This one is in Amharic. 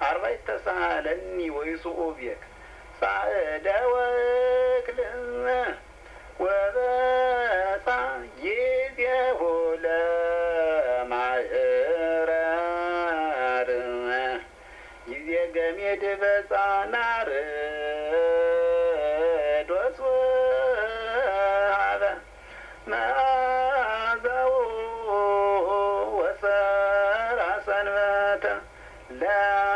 አርባዕተ ተሳሃለኒ ወይሱኡ ቤከ ሳእደ ወክልነ ወበፃ ጊዜሁ ለማእረር ጊዜ ገሜድ በፃ ናርዶስ ወሀበ መዓዛው ወሰራ ሰንበተ